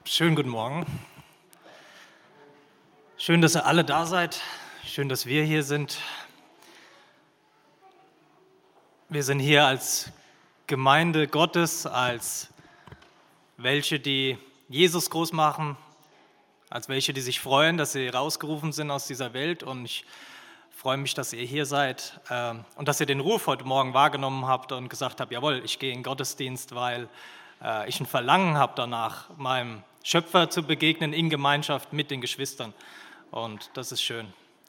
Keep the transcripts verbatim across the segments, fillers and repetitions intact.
Schönen guten Morgen. Schön, dass ihr alle da seid. Schön, dass wir hier sind. Wir sind hier als Gemeinde Gottes, als welche, die Jesus groß machen, als welche, die sich freuen, dass sie rausgerufen sind aus dieser Welt. Und ich freue mich, dass ihr hier seid und dass ihr den Ruf heute Morgen wahrgenommen habt und gesagt habt, jawohl, ich gehe in den Gottesdienst, weil ich ein Verlangen habe danach, meinem Schöpfer zu begegnen in Gemeinschaft mit den Geschwistern. Und das ist schön.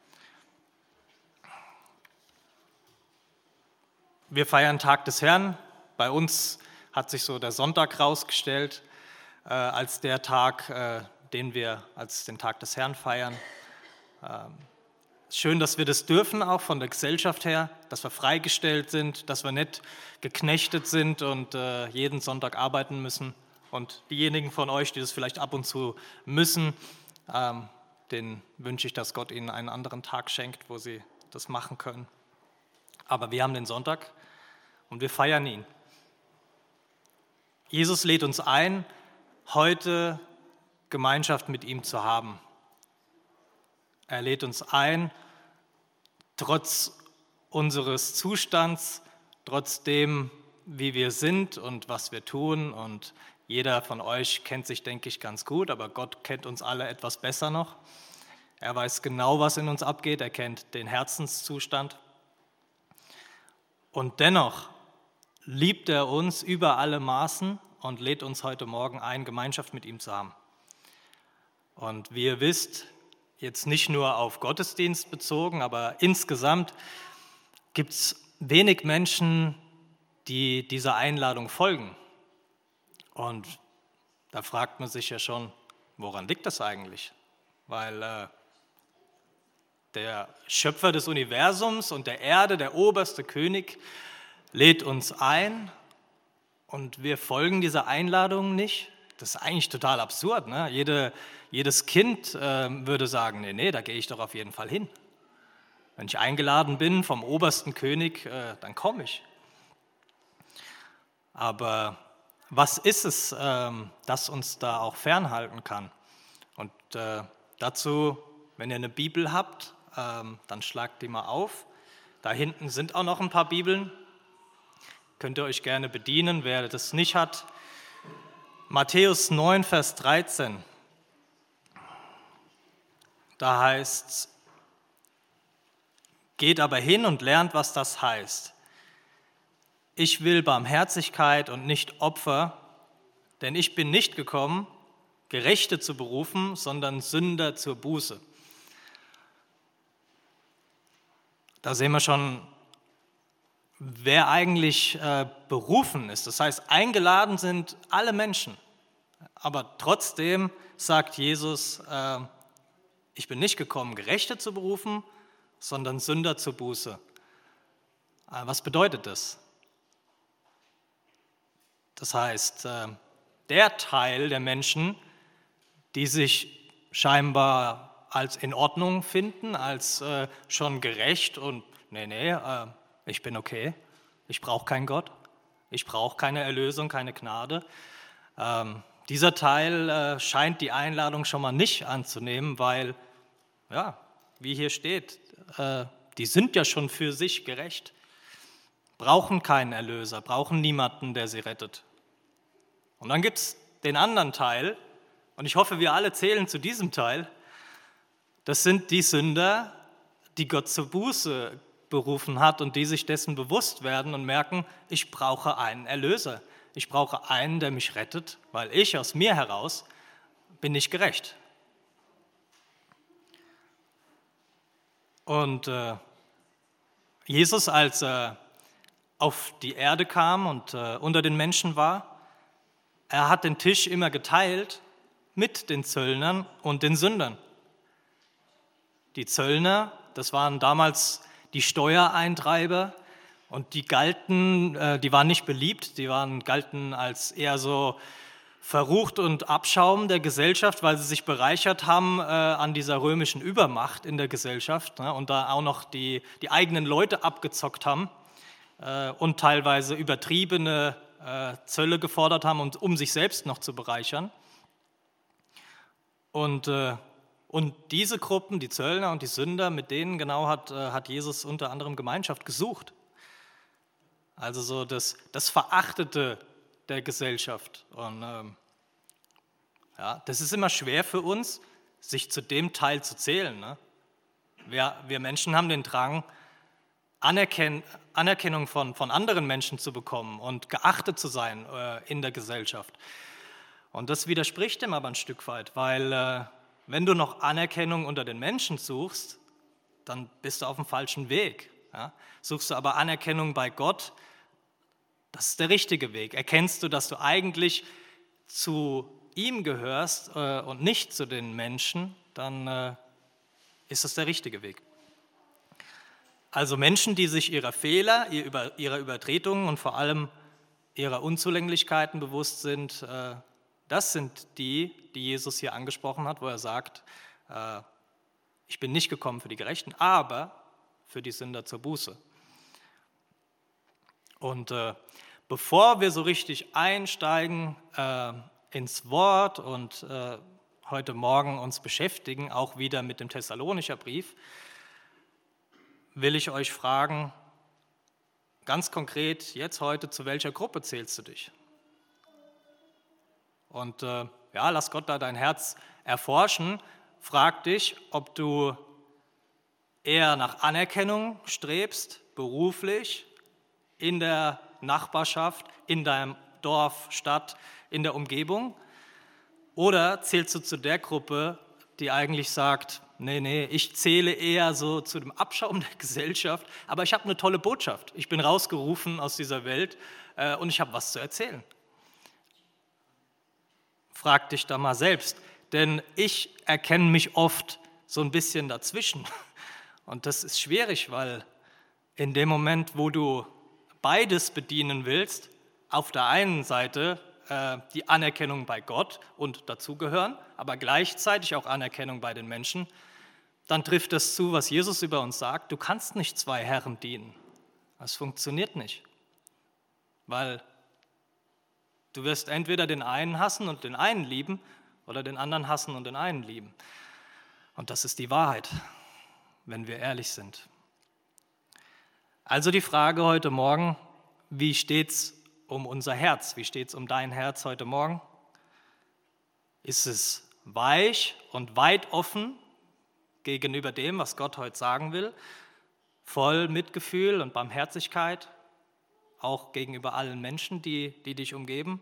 Wir feiern Tag des Herrn. Bei uns hat sich so der Sonntag rausgestellt äh, als der Tag, äh, den wir als den Tag des Herrn feiern. Ähm, schön, dass wir das dürfen, auch von der Gesellschaft her, dass wir freigestellt sind, dass wir nicht geknechtet sind und äh, jeden Sonntag arbeiten müssen. Und diejenigen von euch, die das vielleicht ab und zu müssen, ähm, denen wünsche ich, dass Gott ihnen einen anderen Tag schenkt, wo sie das machen können. Aber wir haben den Sonntag und wir feiern ihn. Jesus lädt uns ein, heute Gemeinschaft mit ihm zu haben. Er lädt uns ein, trotz unseres Zustands, trotzdem, wie wir sind und was wir tun. Und jeder von euch kennt sich, denke ich, ganz gut, aber Gott kennt uns alle etwas besser noch. Er weiß genau, was in uns abgeht, er kennt den Herzenszustand. Und dennoch liebt er uns über alle Maßen und lädt uns heute Morgen ein, Gemeinschaft mit ihm zu haben. Und wie ihr wisst, jetzt nicht nur auf Gottesdienst bezogen, aber insgesamt gibt es wenig Menschen, die dieser Einladung folgen. Und da fragt man sich ja schon, woran liegt das eigentlich? Weil äh, der Schöpfer des Universums und der Erde, der oberste König, lädt uns ein und wir folgen dieser Einladung nicht. Das ist eigentlich total absurd. Ne? Jede, jedes Kind äh, würde sagen, nee, nee, da gehe ich doch auf jeden Fall hin. Wenn ich eingeladen bin vom obersten König, äh, dann komme ich. Aber was ist es, äh, das uns da auch fernhalten kann? Und äh, dazu, wenn ihr eine Bibel habt, äh, dann schlagt die mal auf. Da hinten sind auch noch ein paar Bibeln. Könnt ihr euch gerne bedienen, wer das nicht hat. Matthäus neun, Vers dreizehn. Da heißt es, geht aber hin und lernt, was das heißt. Ich will Barmherzigkeit und nicht Opfer, denn ich bin nicht gekommen, Gerechte zu berufen, sondern Sünder zur Buße. Da sehen wir schon, wer eigentlich äh, berufen ist. Das heißt, eingeladen sind alle Menschen. Aber trotzdem sagt Jesus, äh, ich bin nicht gekommen, Gerechte zu berufen, sondern Sünder zur Buße. Äh, was bedeutet das? Das heißt, äh, der Teil der Menschen, die sich scheinbar als in Ordnung finden, als äh, schon gerecht und nee, nee, äh, ich bin okay, ich brauche keinen Gott, ich brauche keine Erlösung, keine Gnade. Ähm, dieser Teil äh, scheint die Einladung schon mal nicht anzunehmen, weil, ja, wie hier steht, äh, die sind ja schon für sich gerecht, brauchen keinen Erlöser, brauchen niemanden, der sie rettet. Und dann gibt es den anderen Teil, und ich hoffe, wir alle zählen zu diesem Teil, das sind die Sünder, die Gott zur Buße berufen hat und die sich dessen bewusst werden und merken, ich brauche einen Erlöser. Ich brauche einen, der mich rettet, weil ich aus mir heraus bin nicht gerecht. Und äh, Jesus, als er auf die Erde kam und äh, unter den Menschen war, er hat den Tisch immer geteilt mit den Zöllnern und den Sündern. Die Zöllner, das waren damals die Steuereintreiber und die galten, äh, die waren nicht beliebt, die waren, galten als eher so verrucht und Abschaum der Gesellschaft, weil sie sich bereichert haben äh, an dieser römischen Übermacht in der Gesellschaft, ne, und da auch noch die, die eigenen Leute abgezockt haben äh, und teilweise übertriebene äh, Zölle gefordert haben, um, um sich selbst noch zu bereichern. Und, äh, und diese Gruppen, die Zöllner und die Sünder, mit denen genau hat, äh, hat Jesus unter anderem Gemeinschaft gesucht. Also so das, das Verachtete der Gesellschaft. Und ähm, ja, das ist immer schwer für uns, sich zu dem Teil zu zählen. Ne? Wir, wir Menschen haben den Drang, Anerken Anerkennung von, von anderen Menschen zu bekommen und geachtet zu sein äh, in der Gesellschaft. Und das widerspricht dem aber ein Stück weit, weil äh, wenn du noch Anerkennung unter den Menschen suchst, dann bist du auf dem falschen Weg. Ja? Suchst du aber Anerkennung bei Gott, das ist der richtige Weg. Erkennst du, dass du eigentlich zu ihm gehörst äh, und nicht zu den Menschen, dann äh, ist das der richtige Weg. Also Menschen, die sich ihrer Fehler, ihrer Übertretungen und vor allem ihrer Unzulänglichkeiten bewusst sind, äh, das sind die, die Jesus hier angesprochen hat, wo er sagt, äh, ich bin nicht gekommen für die Gerechten, aber für die Sünder zur Buße. Und äh, bevor wir so richtig einsteigen äh, ins Wort und äh, heute Morgen uns beschäftigen, auch wieder mit dem Thessalonicher Brief, will ich euch fragen, ganz konkret jetzt heute, zu welcher Gruppe zählst du dich? Und äh, ja, lass Gott da dein Herz erforschen. Frag dich, ob du eher nach Anerkennung strebst, beruflich, in der Nachbarschaft, in deinem Dorf, Stadt, in der Umgebung? Oder zählst du zu der Gruppe, die eigentlich sagt, nee, nee, ich zähle eher so zu dem Abschaum der Gesellschaft, aber ich habe eine tolle Botschaft. Ich bin rausgerufen aus dieser Welt äh, und ich habe was zu erzählen. Frag dich da mal selbst, denn ich erkenne mich oft so ein bisschen dazwischen. Und das ist schwierig, weil in dem Moment, wo du beides bedienen willst, auf der einen Seite äh, die Anerkennung bei Gott und dazugehören, aber gleichzeitig auch Anerkennung bei den Menschen, dann trifft das zu, was Jesus über uns sagt, du kannst nicht zwei Herren dienen. Das funktioniert nicht, weil du wirst entweder den einen hassen und den einen lieben oder den anderen hassen und den einen lieben. Und das ist die Wahrheit, wenn wir ehrlich sind. Also die Frage heute Morgen, wie steht's um unser Herz? Wie steht's um dein Herz heute Morgen? Ist es weich und weit offen gegenüber dem, was Gott heute sagen will, voll Mitgefühl und Barmherzigkeit, auch gegenüber allen Menschen, die, die dich umgeben?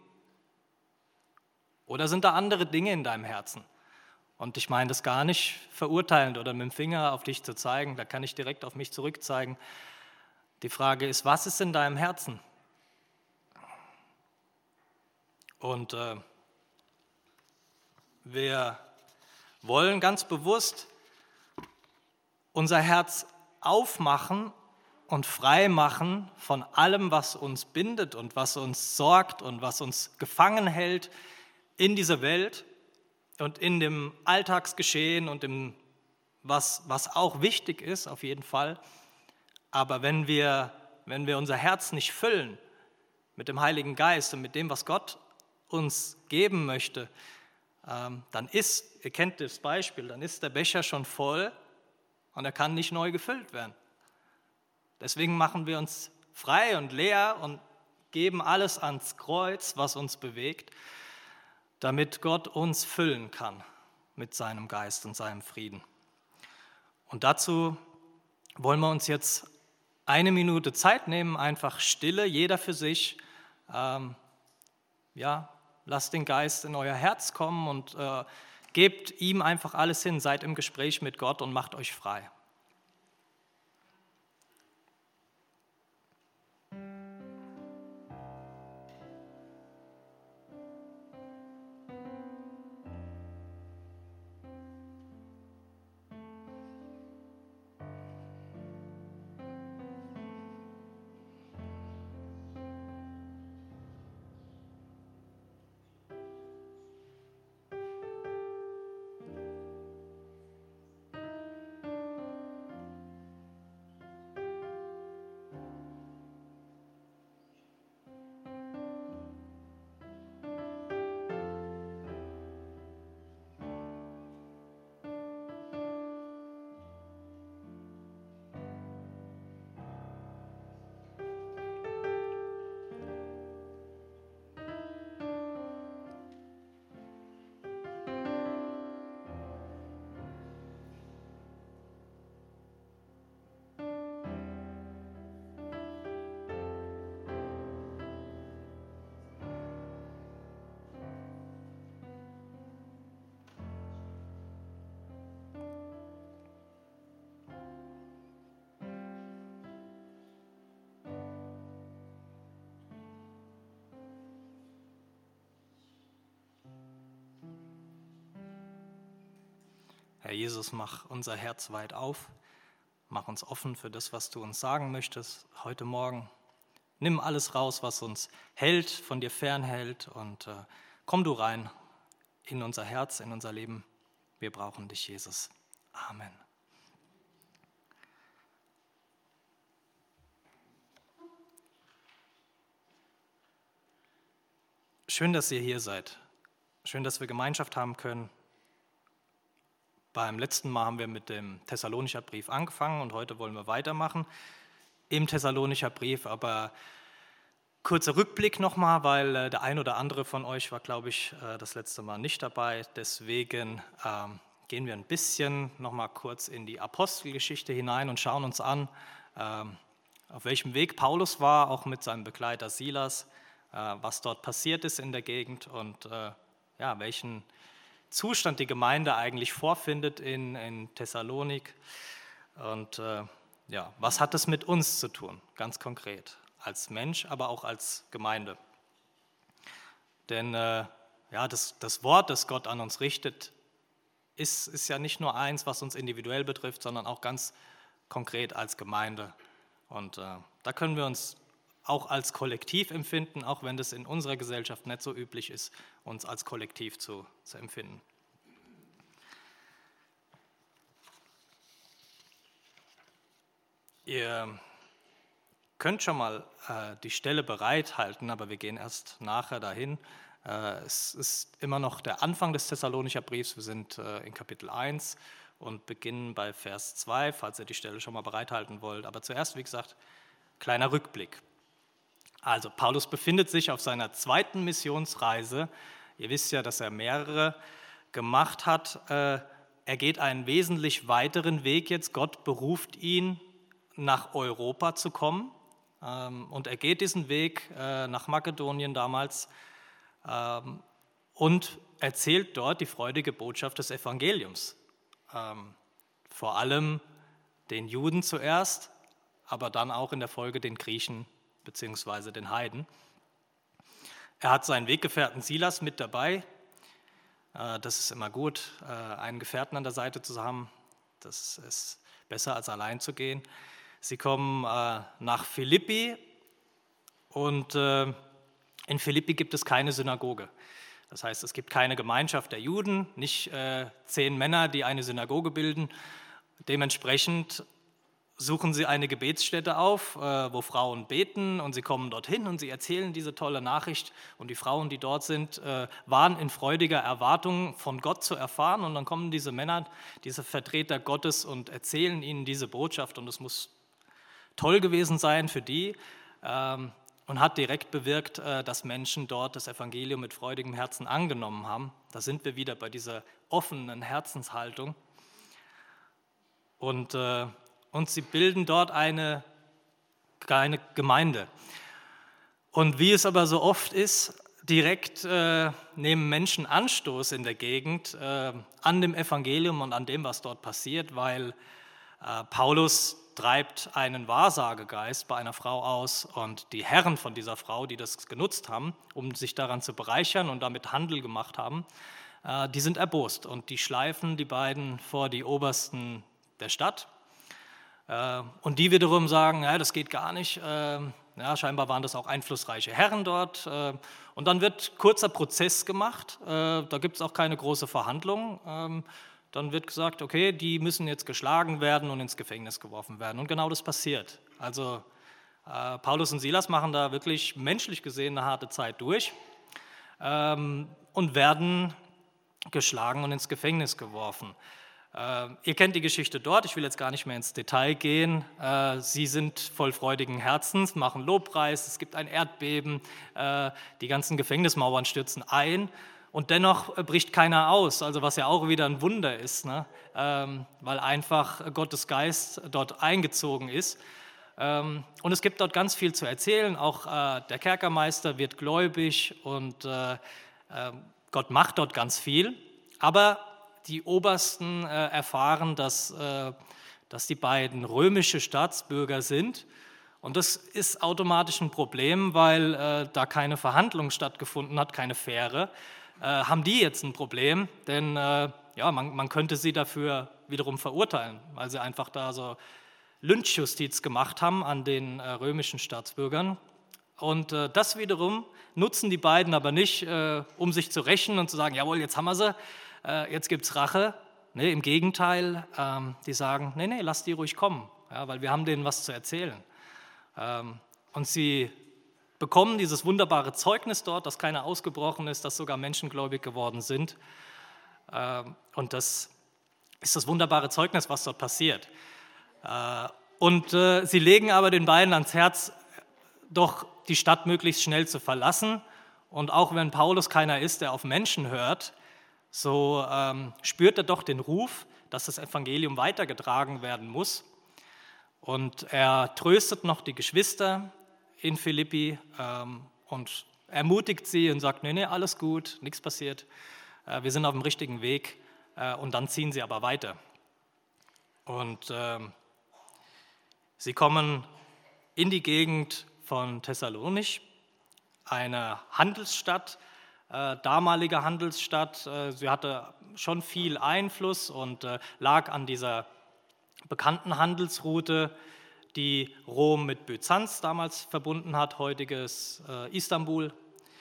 Oder sind da andere Dinge in deinem Herzen? Und ich meine das gar nicht verurteilend oder mit dem Finger auf dich zu zeigen, da kann ich direkt auf mich zurückzeigen. Die Frage ist, was ist in deinem Herzen? Und äh, wir wollen ganz bewusst unser Herz aufmachen und frei machen von allem, was uns bindet und was uns sorgt und was uns gefangen hält in dieser Welt und in dem Alltagsgeschehen und dem, was, was auch wichtig ist, auf jeden Fall. Aber wenn wir, wenn wir unser Herz nicht füllen mit dem Heiligen Geist und mit dem, was Gott uns geben möchte, ähm, dann ist, ihr kennt das Beispiel, dann ist der Becher schon voll und er kann nicht neu gefüllt werden. Deswegen machen wir uns frei und leer und geben alles ans Kreuz, was uns bewegt, damit Gott uns füllen kann mit seinem Geist und seinem Frieden. Und dazu wollen wir uns jetzt eine Minute Zeit nehmen, einfach Stille, jeder für sich. Ähm, ja, lasst den Geist in euer Herz kommen und äh, gebt ihm einfach alles hin, seid im Gespräch mit Gott und macht euch frei. Herr Jesus, mach unser Herz weit auf, mach uns offen für das, was du uns sagen möchtest heute Morgen. Nimm alles raus, was uns hält, von dir fernhält und äh, komm du rein in unser Herz, in unser Leben. Wir brauchen dich, Jesus. Amen. Schön, dass ihr hier seid. Schön, dass wir Gemeinschaft haben können. Beim letzten Mal haben wir mit dem Thessalonicher Brief angefangen und heute wollen wir weitermachen im Thessalonicher Brief. Aber kurzer Rückblick nochmal, weil äh, der ein oder andere von euch war, glaube ich, äh, das letzte Mal nicht dabei. Deswegen ähm, gehen wir ein bisschen nochmal kurz in die Apostelgeschichte hinein und schauen uns an, ähm, auf welchem Weg Paulus war, auch mit seinem Begleiter Silas, äh, was dort passiert ist in der Gegend und äh, ja, welchen Zustand die Gemeinde eigentlich vorfindet in, in Thessalonik. Und äh, ja, was hat das mit uns zu tun, ganz konkret? Als Mensch, aber auch als Gemeinde. Denn äh, ja, das, das Wort, das Gott an uns richtet, ist, ist ja nicht nur eins, was uns individuell betrifft, sondern auch ganz konkret als Gemeinde. Und äh, da können wir uns auch als Kollektiv empfinden, auch wenn das in unserer Gesellschaft nicht so üblich ist, uns als Kollektiv zu, zu empfinden. Ihr könnt schon mal äh, die Stelle bereithalten, aber wir gehen erst nachher dahin. Äh, es ist immer noch der Anfang des Thessalonicher Briefs. Wir sind äh, in Kapitel eins und beginnen bei Vers zwei, falls ihr die Stelle schon mal bereithalten wollt. Aber zuerst, wie gesagt, kleiner Rückblick. Also Paulus befindet sich auf seiner zweiten Missionsreise. Ihr wisst ja, dass er mehrere gemacht hat. Äh, er geht einen wesentlich weiteren Weg jetzt. Gott beruft ihn, nach Europa zu kommen. Und er geht diesen Weg nach Makedonien damals und erzählt dort die freudige Botschaft des Evangeliums. Vor allem den Juden zuerst, aber dann auch in der Folge den Griechen bzw. den Heiden. Er hat seinen Weggefährten Silas mit dabei. Das ist immer gut, einen Gefährten an der Seite zu haben. Das ist besser, als allein zu gehen. Sie kommen äh, nach Philippi und äh, in Philippi gibt es keine Synagoge. Das heißt, es gibt keine Gemeinschaft der Juden, nicht äh, zehn Männer, die eine Synagoge bilden. Dementsprechend suchen sie eine Gebetsstätte auf, äh, wo Frauen beten und sie kommen dorthin und sie erzählen diese tolle Nachricht und die Frauen, die dort sind, äh, waren in freudiger Erwartung von Gott zu erfahren und dann kommen diese Männer, diese Vertreter Gottes und erzählen ihnen diese Botschaft und es muss toll gewesen sein für die ähm, und hat direkt bewirkt, äh, dass Menschen dort das Evangelium mit freudigem Herzen angenommen haben. Da sind wir wieder bei dieser offenen Herzenshaltung. Und, äh, und sie bilden dort eine, eine Gemeinde. Und wie es aber so oft ist, direkt äh, nehmen Menschen Anstoß in der Gegend äh, an dem Evangelium und an dem, was dort passiert, weil äh, Paulus treibt einen Wahrsagegeist bei einer Frau aus und die Herren von dieser Frau, die das genutzt haben, um sich daran zu bereichern und damit Handel gemacht haben, äh, die sind erbost und die schleifen die beiden vor die Obersten der Stadt äh, und die wiederum sagen, ja, das geht gar nicht, äh, ja, scheinbar waren das auch einflussreiche Herren dort äh, und dann wird kurzer Prozess gemacht, äh, da gibt es auch keine große Verhandlung, äh, dann wird gesagt, okay, die müssen jetzt geschlagen werden und ins Gefängnis geworfen werden. Und genau das passiert. Also äh, Paulus und Silas machen da wirklich menschlich gesehen eine harte Zeit durch ähm, und werden geschlagen und ins Gefängnis geworfen. Äh, ihr kennt die Geschichte dort, ich will jetzt gar nicht mehr ins Detail gehen. Äh, sie sind voll freudigen Herzens, machen Lobpreis, es gibt ein Erdbeben, äh, die ganzen Gefängnismauern stürzen ein. Und dennoch bricht keiner aus, also was ja auch wieder ein Wunder ist, ne? ähm, weil einfach Gottes Geist dort eingezogen ist. Ähm, und es gibt dort ganz viel zu erzählen, auch äh, der Kerkermeister wird gläubig und äh, äh, Gott macht dort ganz viel. Aber die Obersten äh, erfahren, dass, äh, dass die beiden römische Staatsbürger sind. Und das ist automatisch ein Problem, weil äh, da keine Verhandlung stattgefunden hat, keine faire. äh, haben die jetzt ein Problem, denn äh, ja, man, man könnte sie dafür wiederum verurteilen, weil sie einfach da so Lynchjustiz gemacht haben an den äh, römischen Staatsbürgern. Und äh, das wiederum nutzen die beiden aber nicht, äh, um sich zu rächen und zu sagen, jawohl, jetzt haben wir sie, äh, jetzt gibt es Rache. Nee, im Gegenteil, ähm, die sagen, nee, nee, lass die ruhig kommen, ja, weil wir haben denen was zu erzählen. Ähm, und sie bekommen dieses wunderbare Zeugnis dort, dass keiner ausgebrochen ist, dass sogar Menschen gläubig geworden sind. Ähm, und das ist das wunderbare Zeugnis, was dort passiert. Äh, und äh, sie legen aber den beiden ans Herz, doch die Stadt möglichst schnell zu verlassen. Und auch wenn Paulus keiner ist, der auf Menschen hört, so ähm, spürt er doch den Ruf, dass das Evangelium weitergetragen werden muss. Und er tröstet noch die Geschwister in Philippi ähm, und ermutigt sie und sagt, nee, nee, alles gut, nichts passiert, äh, wir sind auf dem richtigen Weg. Äh, und dann ziehen sie aber weiter. Und ähm, sie kommen in die Gegend von Thessalonich, eine Handelsstadt, äh, damalige Handelsstadt. Äh, sie hatte schon viel Einfluss und äh, lag an dieser bekannten Handelsroute, die Rom mit Byzanz damals verbunden hat, heutiges äh, Istanbul.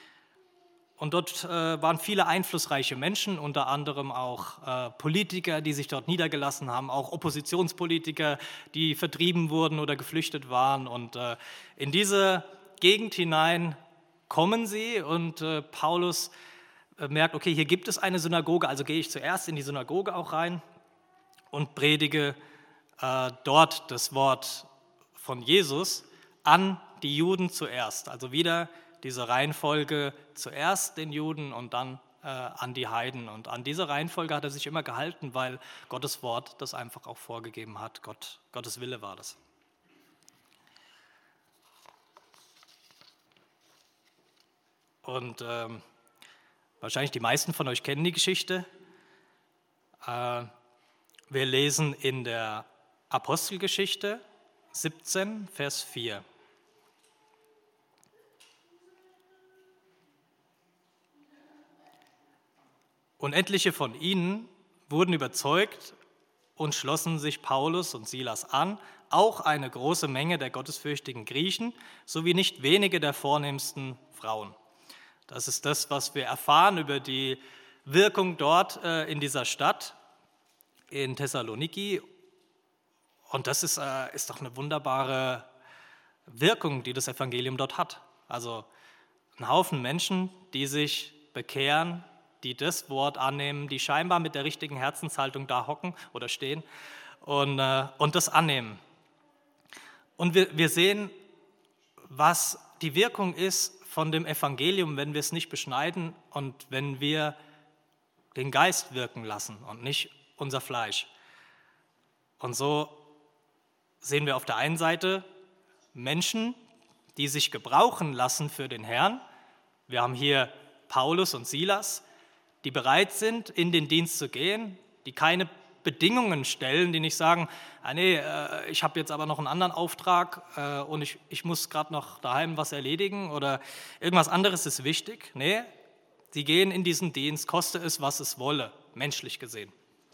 Und dort äh, waren viele einflussreiche Menschen, unter anderem auch äh, Politiker, die sich dort niedergelassen haben, auch Oppositionspolitiker, die vertrieben wurden oder geflüchtet waren. Und äh, in diese Gegend hinein kommen sie und äh, Paulus äh, merkt, okay, hier gibt es eine Synagoge, also gehe ich zuerst in die Synagoge auch rein und predige äh, dort das Wort von Jesus an die Juden zuerst. Also wieder diese Reihenfolge, zuerst den Juden und dann äh, an die Heiden. Und an diese Reihenfolge hat er sich immer gehalten, weil Gottes Wort das einfach auch vorgegeben hat. Gott, Gottes Wille war das. Und ähm, wahrscheinlich die meisten von euch kennen die Geschichte. Äh, wir lesen in der Apostelgeschichte siebzehn, Vers vier. Und etliche von ihnen wurden überzeugt und schlossen sich Paulus und Silas an, auch eine große Menge der gottesfürchtigen Griechen, sowie nicht wenige der vornehmsten Frauen. Das ist das, was wir erfahren über die Wirkung dort äh, in dieser Stadt, in Thessaloniki. Und das ist, äh, ist doch eine wunderbare Wirkung, die das Evangelium dort hat. Also ein Haufen Menschen, die sich bekehren, die das Wort annehmen, die scheinbar mit der richtigen Herzenshaltung da hocken oder stehen und, äh, und das annehmen. Und wir, wir sehen, was die Wirkung ist von dem Evangelium, wenn wir es nicht beschneiden und wenn wir den Geist wirken lassen und nicht unser Fleisch. Und so sehen wir auf der einen Seite Menschen, die sich gebrauchen lassen für den Herrn. Wir haben hier Paulus und Silas, die bereit sind, in den Dienst zu gehen, die keine Bedingungen stellen, die nicht sagen, ah nee, äh, ich habe jetzt aber noch einen anderen Auftrag äh, und ich, ich muss gerade noch daheim was erledigen oder irgendwas anderes ist wichtig. Nee, sie gehen in diesen Dienst, koste es, was es wolle, menschlich gesehen.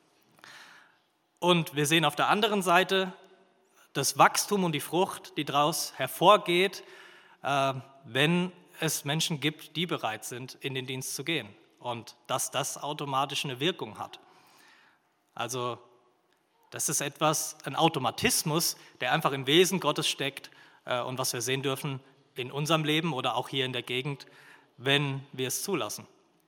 Und wir sehen auf der anderen Seite das Wachstum und die Frucht, die daraus hervorgeht, äh, wenn es Menschen gibt, die bereit sind, in den Dienst zu gehen. Und dass das automatisch eine Wirkung hat. Also das ist etwas, ein Automatismus, der einfach im Wesen Gottes steckt äh, und was wir sehen dürfen in unserem Leben oder auch hier in der Gegend, wenn wir es zulassen.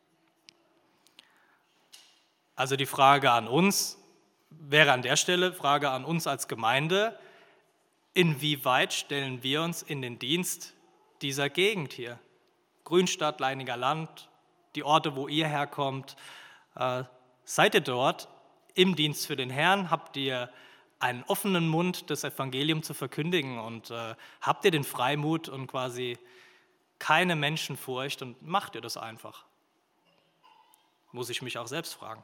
Also die Frage an uns wäre an der Stelle, Frage an uns als Gemeinde, inwieweit stellen wir uns in den Dienst dieser Gegend hier? Grünstadt, Leininger Land, die Orte, wo ihr herkommt, äh, seid ihr dort im Dienst für den Herrn? Habt ihr einen offenen Mund, das Evangelium zu verkündigen und äh, habt ihr den Freimut und quasi keine Menschenfurcht und macht ihr das einfach? Muss ich mich auch selbst fragen.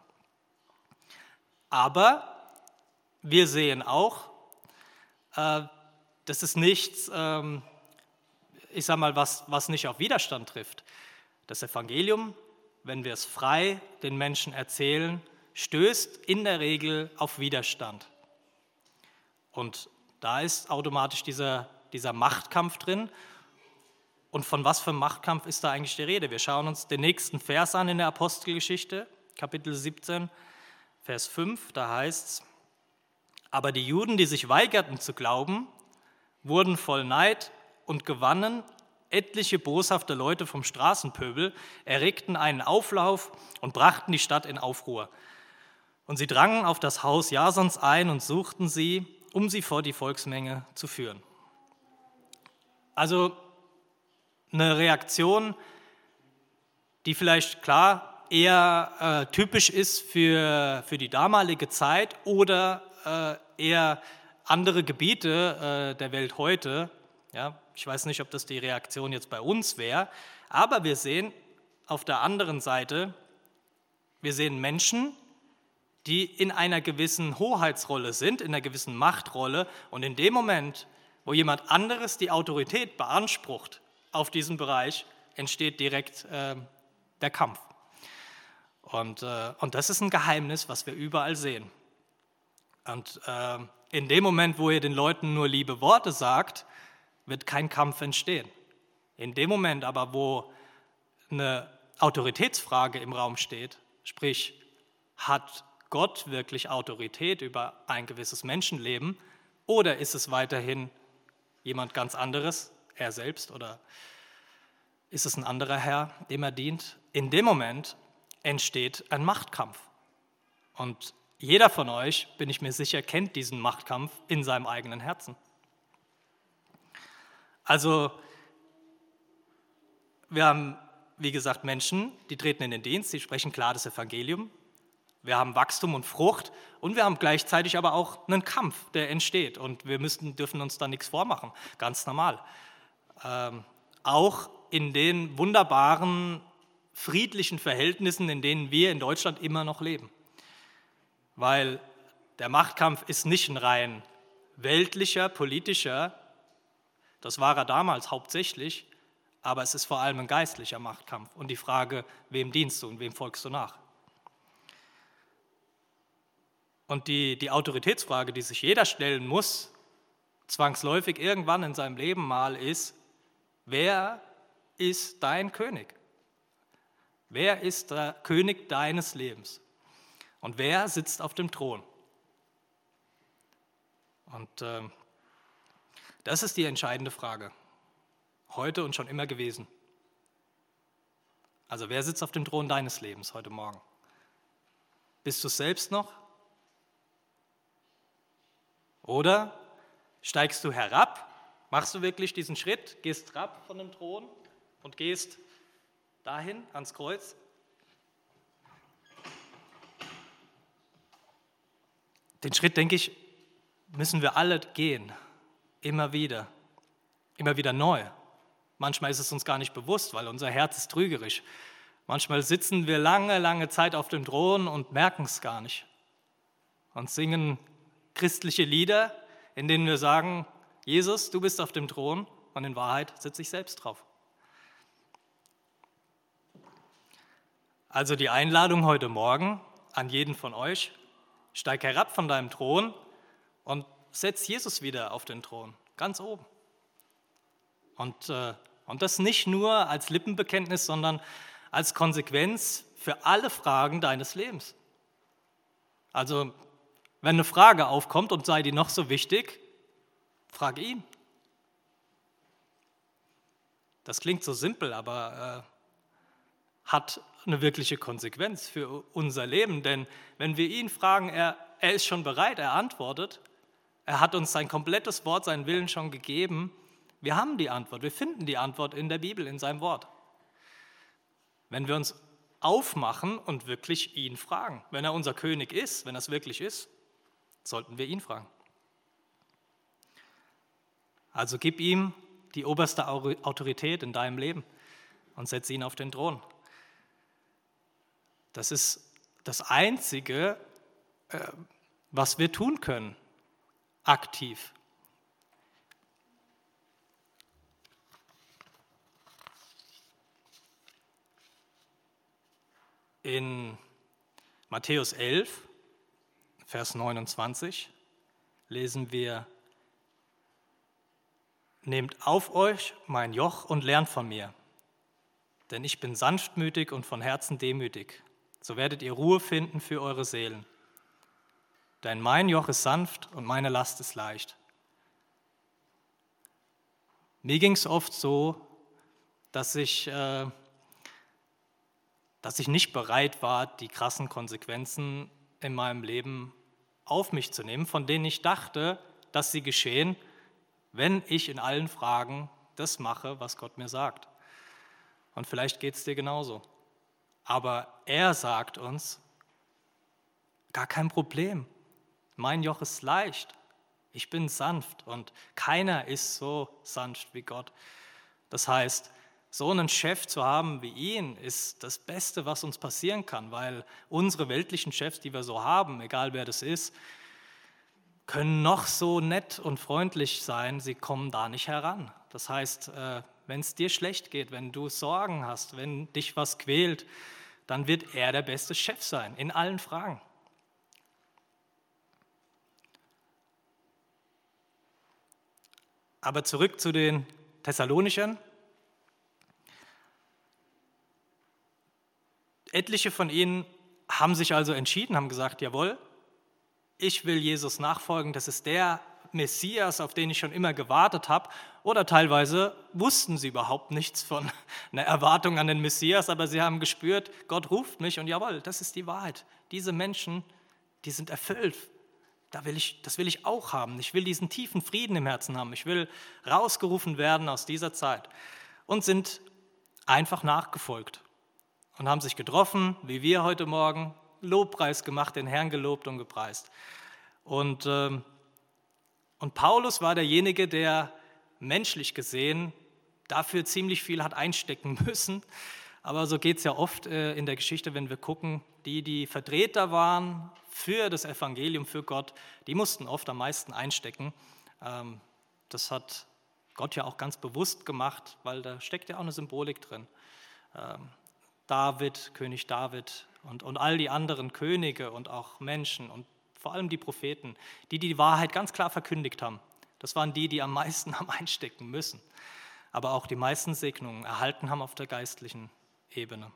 Aber wir sehen auch, äh, das ist nichts, ähm, ich sag mal, was, was nicht auf Widerstand trifft. Das Evangelium wenn wir es frei den Menschen erzählen, stößt in der Regel auf Widerstand. Und da ist automatisch dieser, dieser Machtkampf drin. Und von was für einem Machtkampf ist da eigentlich die Rede? Wir schauen uns den nächsten Vers an in der Apostelgeschichte, Kapitel siebzehn, Vers fünf, da heißt es: Aber die Juden, die sich weigerten zu glauben, wurden voll Neid und gewannen etliche boshafte Leute vom Straßenpöbel, erregten einen Auflauf und brachten die Stadt in Aufruhr. Und sie drangen auf das Haus Jasons ein und suchten sie, um sie vor die Volksmenge zu führen. Also eine Reaktion, die vielleicht klar eher äh, typisch ist für, für die damalige Zeit oder äh, eher andere Gebiete äh, der Welt heute. Ja, ich weiß nicht, ob das die Reaktion jetzt bei uns wäre, aber wir sehen auf der anderen Seite, wir sehen Menschen, die in einer gewissen Hoheitsrolle sind, in einer gewissen Machtrolle, und in dem Moment, wo jemand anderes die Autorität beansprucht auf diesem Bereich, entsteht direkt äh, der Kampf. Und, äh, und das ist ein Geheimnis, was wir überall sehen. Und äh, in dem Moment, wo ihr den Leuten nur liebe Worte sagt, wird kein Kampf entstehen. In dem Moment aber, wo eine Autoritätsfrage im Raum steht, sprich, hat Gott wirklich Autorität über ein gewisses Menschenleben oder ist es weiterhin jemand ganz anderes, er selbst, oder ist es ein anderer Herr, dem er dient? In dem Moment entsteht ein Machtkampf. Und jeder von euch, bin ich mir sicher, kennt diesen Machtkampf in seinem eigenen Herzen. Also, wir haben, wie gesagt, Menschen, die treten in den Dienst, die sprechen klar das Evangelium. Wir haben Wachstum und Frucht und wir haben gleichzeitig aber auch einen Kampf, der entsteht. Und wir müssen, dürfen uns da nichts vormachen, ganz normal. Ähm, auch in den wunderbaren, friedlichen Verhältnissen, in denen wir in Deutschland immer noch leben. Weil der Machtkampf ist nicht ein rein weltlicher, politischer, das war er damals hauptsächlich, aber es ist vor allem ein geistlicher Machtkampf. Und die Frage, wem dienst du und wem folgst du nach? Und die, die Autoritätsfrage, die sich jeder stellen muss, zwangsläufig irgendwann in seinem Leben mal, ist: Wer ist dein König? Wer ist der König deines Lebens? Und wer sitzt auf dem Thron? Und äh, das ist die entscheidende Frage, heute und schon immer gewesen. Also wer sitzt auf dem Thron deines Lebens heute Morgen? Bist du es selbst noch? Oder steigst du herab, machst du wirklich diesen Schritt, gehst herab von dem Thron und gehst dahin ans Kreuz? Den Schritt, denke ich, müssen wir alle gehen, immer wieder, immer wieder neu. Manchmal ist es uns gar nicht bewusst, weil unser Herz ist trügerisch. Manchmal sitzen wir lange, lange Zeit auf dem Thron und merken es gar nicht und singen christliche Lieder, in denen wir sagen: Jesus, du bist auf dem Thron, und in Wahrheit sitze ich selbst drauf. Also die Einladung heute Morgen an jeden von euch: Steig herab von deinem Thron und setz Jesus wieder auf den Thron, ganz oben. Und, äh, und das nicht nur als Lippenbekenntnis, sondern als Konsequenz für alle Fragen deines Lebens. Also, wenn eine Frage aufkommt und sei die noch so wichtig, frage ihn. Das klingt so simpel, aber äh, hat eine wirkliche Konsequenz für unser Leben. Denn wenn wir ihn fragen, er, er ist schon bereit, er antwortet. Er hat uns sein komplettes Wort, seinen Willen schon gegeben. Wir haben die Antwort, wir finden die Antwort in der Bibel, in seinem Wort. Wenn wir uns aufmachen und wirklich ihn fragen, wenn er unser König ist, wenn er es wirklich ist, sollten wir ihn fragen. Also gib ihm die oberste Autorität in deinem Leben und setz ihn auf den Thron. Das ist das Einzige, was wir tun können, aktiv. In Matthäus elf, Vers neunundzwanzig, lesen wir: Nehmt auf euch mein Joch und lernt von mir, denn ich bin sanftmütig und von Herzen demütig. So werdet ihr Ruhe finden für eure Seelen. Denn mein Joch ist sanft und meine Last ist leicht. Mir ging es oft so, dass ich, äh, dass ich nicht bereit war, die krassen Konsequenzen in meinem Leben auf mich zu nehmen, von denen ich dachte, dass sie geschehen, wenn ich in allen Fragen das mache, was Gott mir sagt. Und vielleicht geht es dir genauso. Aber er sagt uns, gar kein Problem. Mein Joch ist leicht. Ich bin sanft und keiner ist so sanft wie Gott. Das heißt, so einen Chef zu haben wie ihn, ist das Beste, was uns passieren kann, weil unsere weltlichen Chefs, die wir so haben, egal wer das ist, können noch so nett und freundlich sein, sie kommen da nicht heran. Das heißt, wenn es dir schlecht geht, wenn du Sorgen hast, wenn dich was quält, dann wird er der beste Chef sein, in allen Fragen. Aber zurück zu den Thessalonichern. Etliche von ihnen haben sich also entschieden, haben gesagt, jawohl, ich will Jesus nachfolgen, das ist der Messias, auf den ich schon immer gewartet habe. Oder teilweise wussten sie überhaupt nichts von einer Erwartung an den Messias, aber sie haben gespürt, Gott ruft mich und jawohl, das ist die Wahrheit. Diese Menschen, die sind erfüllt. Da will ich, das will ich auch haben. Ich will diesen tiefen Frieden im Herzen haben. Ich will rausgerufen werden aus dieser Zeit. Und sind einfach nachgefolgt und haben sich getroffen, wie wir heute Morgen, Lobpreis gemacht, den Herrn gelobt und gepreist. Und, ähm, und Paulus war derjenige, der menschlich gesehen dafür ziemlich viel hat einstecken müssen. Aber so geht es ja oft äh, in der Geschichte, wenn wir gucken, die, die Vertreter waren für das Evangelium, für Gott, die mussten oft am meisten einstecken. Ähm, das hat Gott ja auch ganz bewusst gemacht, weil da steckt ja auch eine Symbolik drin. Ähm, David, König David und, und all die anderen Könige und auch Menschen und vor allem die Propheten, die die Wahrheit ganz klar verkündigt haben. Das waren die, die am meisten haben einstecken müssen, aber auch die meisten Segnungen erhalten haben auf der geistlichen Ebene.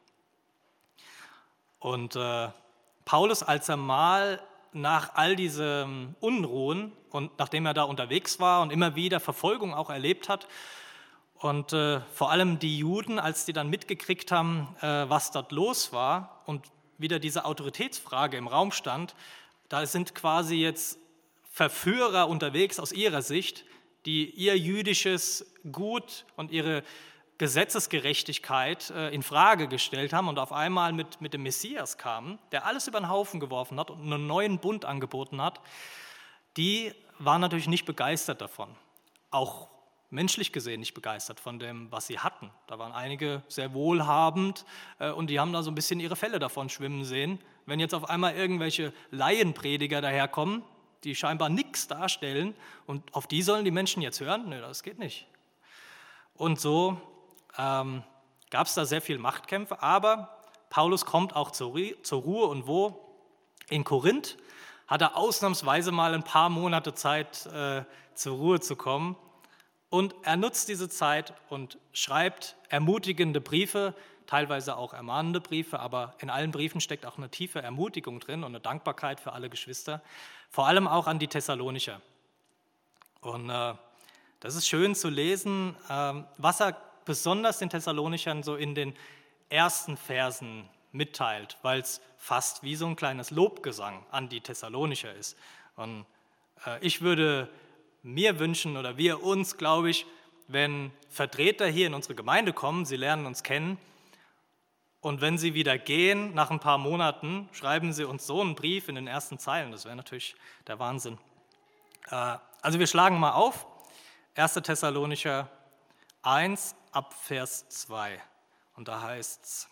Und äh, Paulus, als er mal nach all diesen Unruhen und nachdem er da unterwegs war und immer wieder Verfolgung auch erlebt hat, und äh, vor allem die Juden, als die dann mitgekriegt haben, äh, was dort los war und wieder diese Autoritätsfrage im Raum stand, da sind quasi jetzt Verführer unterwegs aus ihrer Sicht, die ihr jüdisches Gut und ihre Gesetzesgerechtigkeit äh, in Frage gestellt haben und auf einmal mit, mit dem Messias kamen, der alles über den Haufen geworfen hat und einen neuen Bund angeboten hat. Die waren natürlich nicht begeistert davon, auch menschlich gesehen nicht begeistert von dem, was sie hatten. Da waren einige sehr wohlhabend äh, und die haben da so ein bisschen ihre Fälle davon schwimmen sehen. Wenn jetzt auf einmal irgendwelche Laienprediger daherkommen, die scheinbar nichts darstellen und auf die sollen die Menschen jetzt hören? Nö, das geht nicht. Und so ähm, gab es da sehr viele Machtkämpfe, aber Paulus kommt auch zur, zur Ruhe und wo? In Korinth hat er ausnahmsweise mal ein paar Monate Zeit, äh, zur Ruhe zu kommen. Und er nutzt diese Zeit und schreibt ermutigende Briefe, teilweise auch ermahnende Briefe, aber in allen Briefen steckt auch eine tiefe Ermutigung drin und eine Dankbarkeit für alle Geschwister, vor allem auch an die Thessalonicher. Und äh, das ist schön zu lesen, äh, was er besonders den Thessalonichern so in den ersten Versen mitteilt, weil es fast wie so ein kleines Lobgesang an die Thessalonicher ist. Und äh, ich würde mir wünschen oder wir uns, glaube ich, wenn Vertreter hier in unsere Gemeinde kommen, sie lernen uns kennen und wenn sie wieder gehen, nach ein paar Monaten, schreiben sie uns so einen Brief in den ersten Zeilen. Das wäre natürlich der Wahnsinn. Also wir schlagen mal auf, erster Thessalonicher eins ab Vers zwei und da heißt es: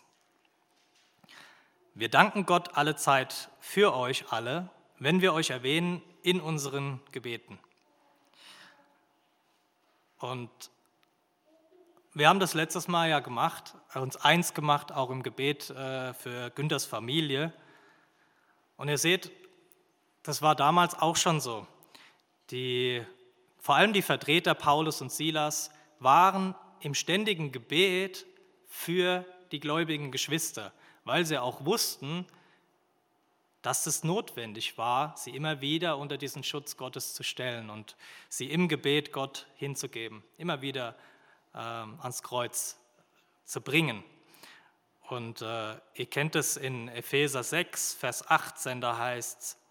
Wir danken Gott allezeit für euch alle, wenn wir euch erwähnen in unseren Gebeten. Und Wir haben das letztes Mal ja gemacht, uns eins gemacht, auch im Gebet äh, für Günthers Familie. Und ihr seht, das war damals auch schon so. Die, vor allem die Vertreter Paulus und Silas waren im ständigen Gebet für die gläubigen Geschwister, weil sie auch wussten, dass es notwendig war, sie immer wieder unter diesen Schutz Gottes zu stellen und sie im Gebet Gott hinzugeben, immer wieder ähm, ans Kreuz zu bringen. Und äh, ihr kennt es in Epheser sechs, Vers achtzehn, da heißt es,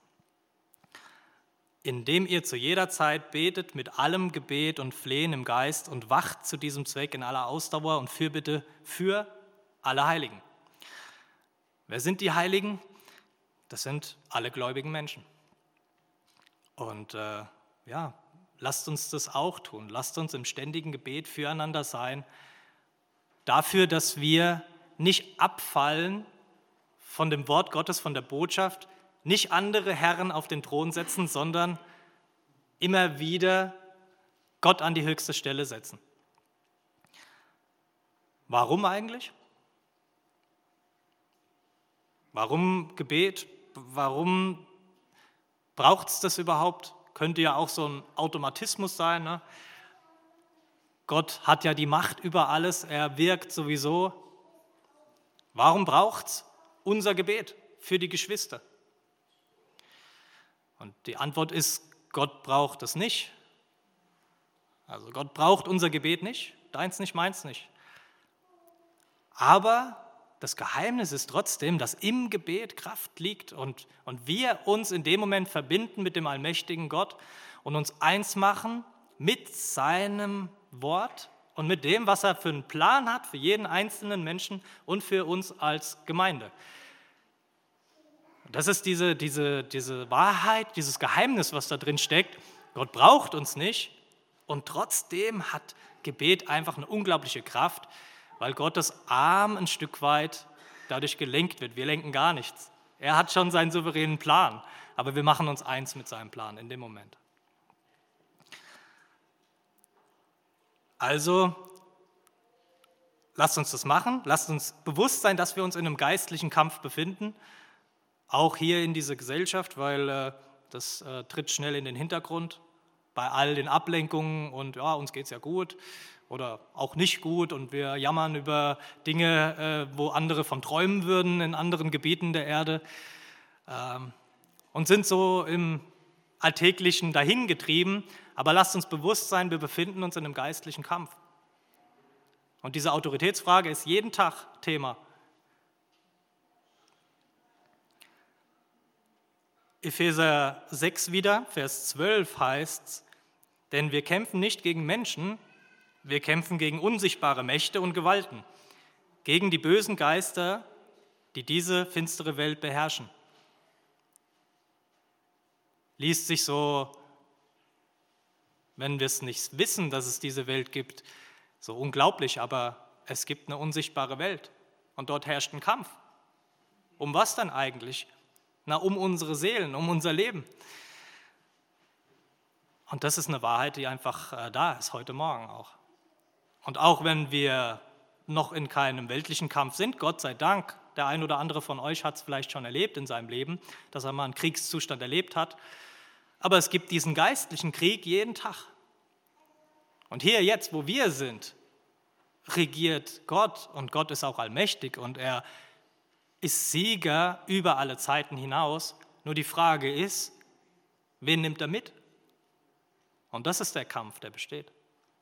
indem ihr zu jeder Zeit betet mit allem Gebet und Flehen im Geist und wacht zu diesem Zweck in aller Ausdauer und Fürbitte für alle Heiligen. Wer sind die Heiligen? Das sind alle gläubigen Menschen. Und äh, ja, lasst uns das auch tun. Lasst uns im ständigen Gebet füreinander sein, dafür, dass wir nicht abfallen von dem Wort Gottes, von der Botschaft, nicht andere Herren auf den Thron setzen, sondern immer wieder Gott an die höchste Stelle setzen. Warum eigentlich? Warum Gebet? Warum braucht es das überhaupt? Könnte ja auch so ein Automatismus sein. Ne? Gott hat ja die Macht über alles, er wirkt sowieso. Warum braucht es unser Gebet für die Geschwister? Und die Antwort ist, Gott braucht es nicht. Also Gott braucht unser Gebet nicht, deins nicht, meins nicht. Aber das Geheimnis ist trotzdem, dass im Gebet Kraft liegt und, und wir uns in dem Moment verbinden mit dem allmächtigen Gott und uns eins machen mit seinem Wort und mit dem, was er für einen Plan hat für jeden einzelnen Menschen und für uns als Gemeinde. Das ist diese, diese, diese Wahrheit, dieses Geheimnis, was da drin steckt. Gott braucht uns nicht und trotzdem hat Gebet einfach eine unglaubliche Kraft, weil Gottes Arm ein Stück weit dadurch gelenkt wird. Wir lenken gar nichts. Er hat schon seinen souveränen Plan, aber wir machen uns eins mit seinem Plan in dem Moment. Also, lasst uns das machen. Lasst uns bewusst sein, dass wir uns in einem geistlichen Kampf befinden, auch hier in dieser Gesellschaft, weil äh, das äh, tritt schnell in den Hintergrund bei all den Ablenkungen und ja, uns geht es ja gut oder auch nicht gut und wir jammern über Dinge, äh, wo andere von träumen würden in anderen Gebieten der Erde ähm, und sind so im Alltäglichen dahingetrieben. Aber lasst uns bewusst sein, wir befinden uns in einem geistlichen Kampf. Und diese Autoritätsfrage ist jeden Tag Thema. Epheser sechs wieder, Vers zwölf heißt es, denn wir kämpfen nicht gegen Menschen, wir kämpfen gegen unsichtbare Mächte und Gewalten, gegen die bösen Geister, die diese finstere Welt beherrschen. Liest sich so, wenn wir es nicht wissen, dass es diese Welt gibt, so unglaublich, aber es gibt eine unsichtbare Welt und dort herrscht ein Kampf. Um was dann eigentlich? Na, um unsere Seelen, um unser Leben. Und das ist eine Wahrheit, die einfach äh, da ist, heute Morgen auch. Und auch wenn wir noch in keinem weltlichen Kampf sind, Gott sei Dank, der ein oder andere von euch hat es vielleicht schon erlebt in seinem Leben, dass er mal einen Kriegszustand erlebt hat, aber es gibt diesen geistlichen Krieg jeden Tag. Und hier jetzt, wo wir sind, regiert Gott und Gott ist auch allmächtig und er ist Sieger über alle Zeiten hinaus. Nur die Frage ist, wen nimmt er mit? Und das ist der Kampf, der besteht.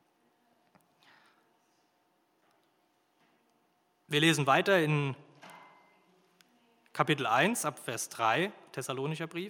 Wir lesen weiter in Kapitel eins, ab Vers drei, Thessalonicher Brief.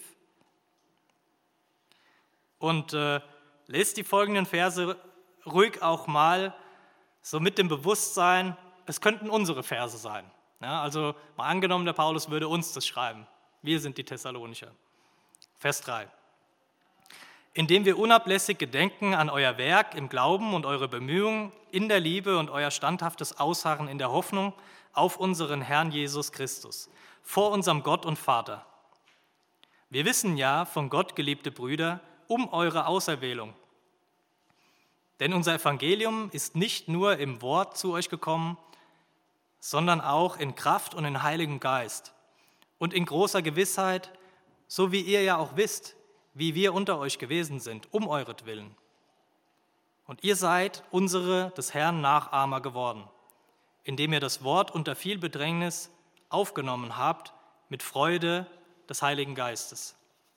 Und äh, lest die folgenden Verse ruhig auch mal so mit dem Bewusstsein, es könnten unsere Verse sein. Ja, also mal angenommen, der Paulus würde uns das schreiben. Wir sind die Thessalonicher. Vers drei. Indem wir unablässig gedenken an euer Werk im Glauben und eure Bemühungen in der Liebe und euer standhaftes Ausharren in der Hoffnung auf unseren Herrn Jesus Christus, vor unserem Gott und Vater. Wir wissen ja, von Gott, geliebte Brüder, um eure Auserwählung. Denn unser Evangelium ist nicht nur im Wort zu euch gekommen, sondern auch in Kraft und in Heiligem Geist und in großer Gewissheit, so wie ihr ja auch wisst, wie wir unter euch gewesen sind, um euretwillen. Und ihr seid unsere des Herrn Nachahmer geworden, indem ihr das Wort unter viel Bedrängnis aufgenommen habt mit Freude des Heiligen Geistes,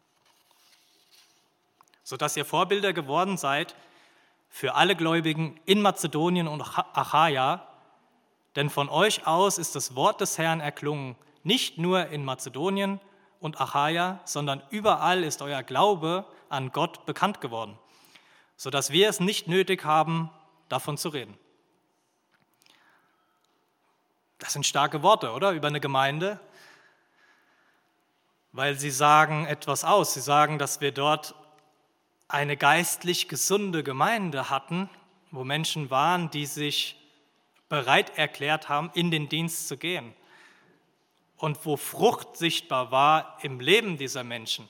sodass ihr Vorbilder geworden seid für alle Gläubigen in Mazedonien und Achaia, denn von euch aus ist das Wort des Herrn erklungen, nicht nur in Mazedonien und Achaia, sondern überall ist euer Glaube an Gott bekannt geworden, sodass wir es nicht nötig haben, davon zu reden. Das sind starke Worte, oder? Über eine Gemeinde, weil sie sagen etwas aus. Sie sagen, dass wir dort eine geistlich gesunde Gemeinde hatten, wo Menschen waren, die sich bereit erklärt haben, in den Dienst zu gehen und wo Frucht sichtbar war im Leben dieser Menschen.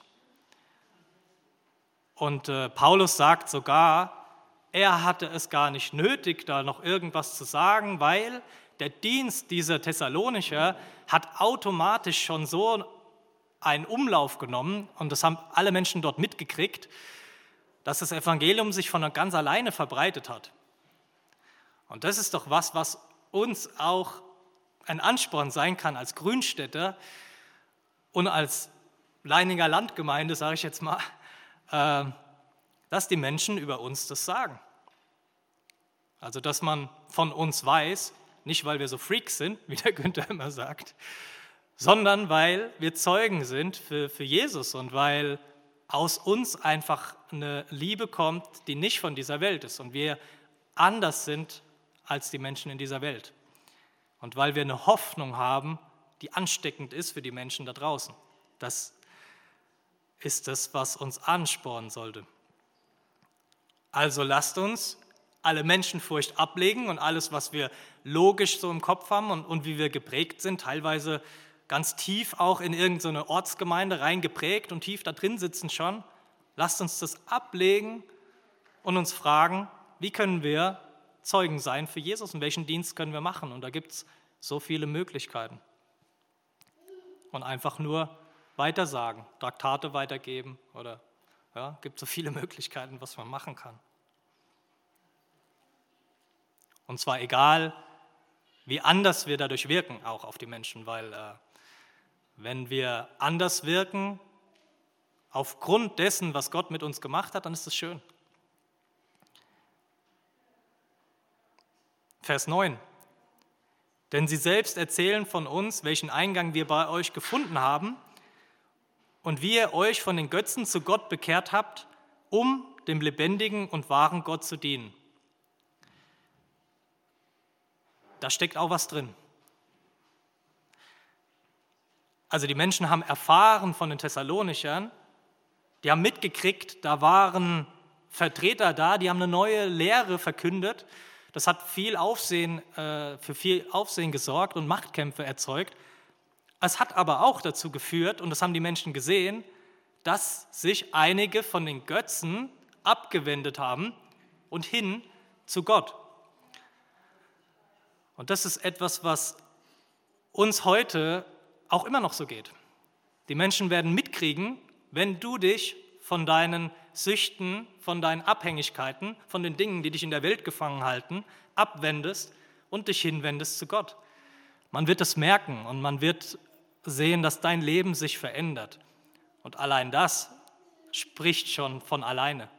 Und äh, Paulus sagt sogar, er hatte es gar nicht nötig, da noch irgendwas zu sagen, weil der Dienst dieser Thessalonicher hat automatisch schon so einen Umlauf genommen, und das haben alle Menschen dort mitgekriegt, dass das Evangelium sich von ganz alleine verbreitet hat. Und das ist doch was, was uns auch ein Ansporn sein kann als Grünstädter und als Leininger Landgemeinde, sage ich jetzt mal, äh, dass die Menschen über uns das sagen. Also, dass man von uns weiß, nicht weil wir so Freaks sind, wie der Günther immer sagt, sondern weil wir Zeugen sind für, für Jesus und weil aus uns einfach eine Liebe kommt, die nicht von dieser Welt ist und wir anders sind als die Menschen in dieser Welt. Und weil wir eine Hoffnung haben, die ansteckend ist für die Menschen da draußen. Das ist es, was uns anspornen sollte. Also lasst uns alle Menschenfurcht ablegen und alles, was wir logisch so im Kopf haben und, und wie wir geprägt sind, teilweise ganz tief auch in irgendeine Ortsgemeinde reingeprägt und tief da drin sitzen schon. Lasst uns das ablegen und uns fragen, wie können wir Zeugen sein für Jesus und welchen Dienst können wir machen? Und da gibt es so viele Möglichkeiten. Und einfach nur weitersagen, Traktate weitergeben oder ja, gibt so viele Möglichkeiten, was man machen kann. Und zwar egal, wie anders wir dadurch wirken, auch auf die Menschen, weil äh, wenn wir anders wirken, aufgrund dessen, was Gott mit uns gemacht hat, dann ist das schön. Vers neun. Denn sie selbst erzählen von uns, welchen Eingang wir bei euch gefunden haben und wie ihr euch von den Götzen zu Gott bekehrt habt, um dem lebendigen und wahren Gott zu dienen. Da steckt auch was drin. Also die Menschen haben erfahren von den Thessalonichern, die haben mitgekriegt, da waren Vertreter da, die haben eine neue Lehre verkündet. Das hat viel Aufsehen, äh, für viel Aufsehen gesorgt und Machtkämpfe erzeugt. Es hat aber auch dazu geführt, und das haben die Menschen gesehen, dass sich einige von den Götzen abgewendet haben und hin zu Gott. Und das ist etwas, was uns heute auch immer noch so geht. Die Menschen werden mitkriegen, wenn du dich von deinen Süchten, von deinen Abhängigkeiten, von den Dingen, die dich in der Welt gefangen halten, abwendest und dich hinwendest zu Gott. Man wird es merken und man wird sehen, dass dein Leben sich verändert. Und allein das spricht schon von alleine.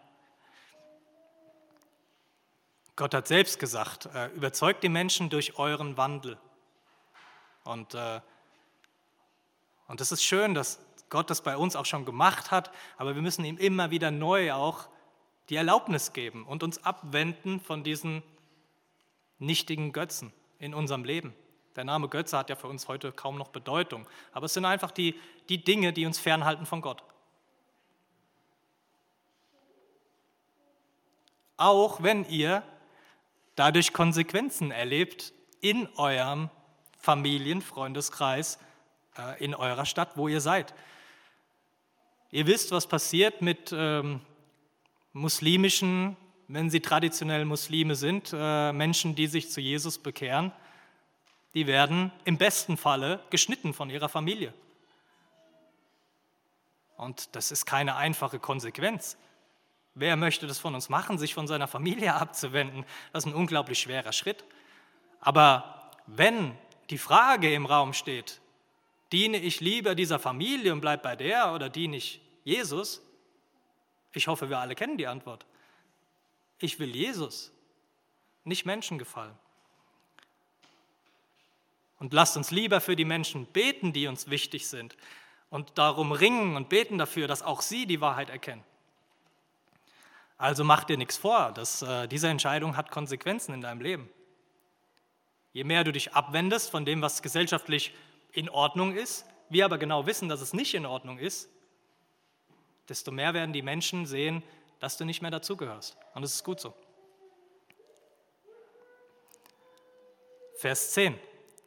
Gott hat selbst gesagt, äh, überzeugt die Menschen durch euren Wandel. Und, äh, und das ist schön, dass Gott das bei uns auch schon gemacht hat, aber wir müssen ihm immer wieder neu auch die Erlaubnis geben und uns abwenden von diesen nichtigen Götzen in unserem Leben. Der Name Götze hat ja für uns heute kaum noch Bedeutung, aber es sind einfach die, die Dinge, die uns fernhalten von Gott. Auch wenn ihr dadurch Konsequenzen erlebt in eurem Familien-, Freundeskreis, äh, in eurer Stadt, wo ihr seid. Ihr wisst, was passiert mit ähm, muslimischen wenn sie traditionell Muslime sind, äh, Menschen, die sich zu Jesus bekehren, die werden im besten Falle geschnitten von ihrer Familie. Und das ist keine einfache Konsequenz. Wer möchte das von uns machen, sich von seiner Familie abzuwenden? Das ist ein unglaublich schwerer Schritt. Aber wenn die Frage im Raum steht, diene ich lieber dieser Familie und bleibe bei der oder diene ich Jesus? Ich hoffe, wir alle kennen die Antwort. Ich will Jesus, nicht Menschen gefallen. Und lasst uns lieber für die Menschen beten, die uns wichtig sind und darum ringen und beten dafür, dass auch sie die Wahrheit erkennen. Also mach dir nichts vor, dass, äh, diese Entscheidung hat Konsequenzen in deinem Leben. Je mehr du dich abwendest von dem, was gesellschaftlich in Ordnung ist, wir aber genau wissen, dass es nicht in Ordnung ist, desto mehr werden die Menschen sehen, dass du nicht mehr dazugehörst. Und das ist gut so. Vers zehn.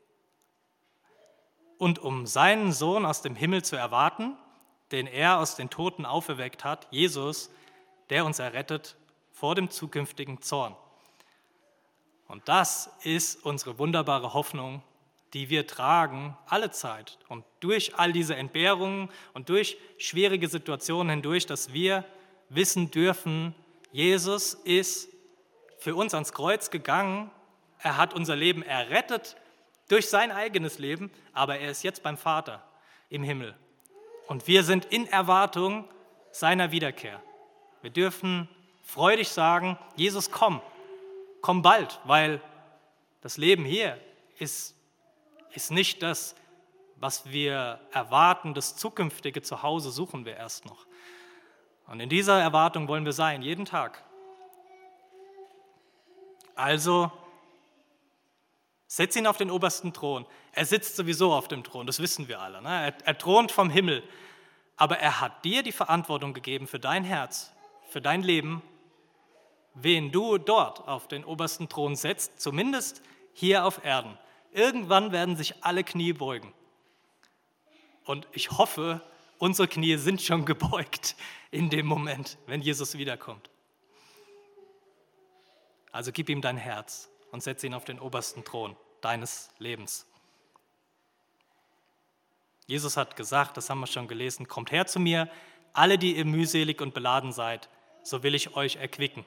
Und um seinen Sohn aus dem Himmel zu erwarten, den er aus den Toten auferweckt hat, Jesus, der uns errettet vor dem zukünftigen Zorn. Und das ist unsere wunderbare Hoffnung, die wir tragen alle Zeit und durch all diese Entbehrungen und durch schwierige Situationen hindurch, dass wir wissen dürfen, Jesus ist für uns ans Kreuz gegangen, er hat unser Leben errettet durch sein eigenes Leben, aber er ist jetzt beim Vater im Himmel. Und wir sind in Erwartung seiner Wiederkehr. Wir dürfen freudig sagen, Jesus, komm, komm bald, weil das Leben hier ist, ist nicht das, was wir erwarten, das zukünftige Zuhause suchen wir erst noch. Und in dieser Erwartung wollen wir sein, jeden Tag. Also, setz ihn auf den obersten Thron. Er sitzt sowieso auf dem Thron, das wissen wir alle. Ne? Er, er thront vom Himmel, aber er hat dir die Verantwortung gegeben für dein Herz, für dein Leben, wen du dort auf den obersten Thron setzt, zumindest hier auf Erden. Irgendwann werden sich alle Knie beugen. Und ich hoffe, unsere Knie sind schon gebeugt in dem Moment, wenn Jesus wiederkommt. Also gib ihm dein Herz und setz ihn auf den obersten Thron deines Lebens. Jesus hat gesagt, das haben wir schon gelesen, kommt her zu mir, alle, die ihr mühselig und beladen seid, so will ich euch erquicken.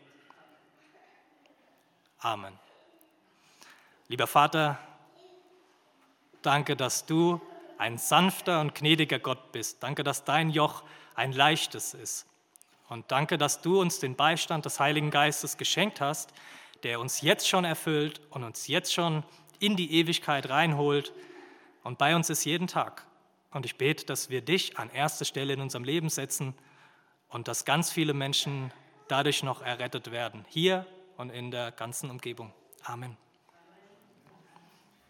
Amen. Lieber Vater, danke, dass du ein sanfter und gnädiger Gott bist. Danke, dass dein Joch ein leichtes ist. Und danke, dass du uns den Beistand des Heiligen Geistes geschenkt hast, der uns jetzt schon erfüllt und uns jetzt schon in die Ewigkeit reinholt und bei uns ist jeden Tag. Und ich bete, dass wir dich an erste Stelle in unserem Leben setzen und dass ganz viele Menschen dadurch noch errettet werden, hier und in der ganzen Umgebung. Amen.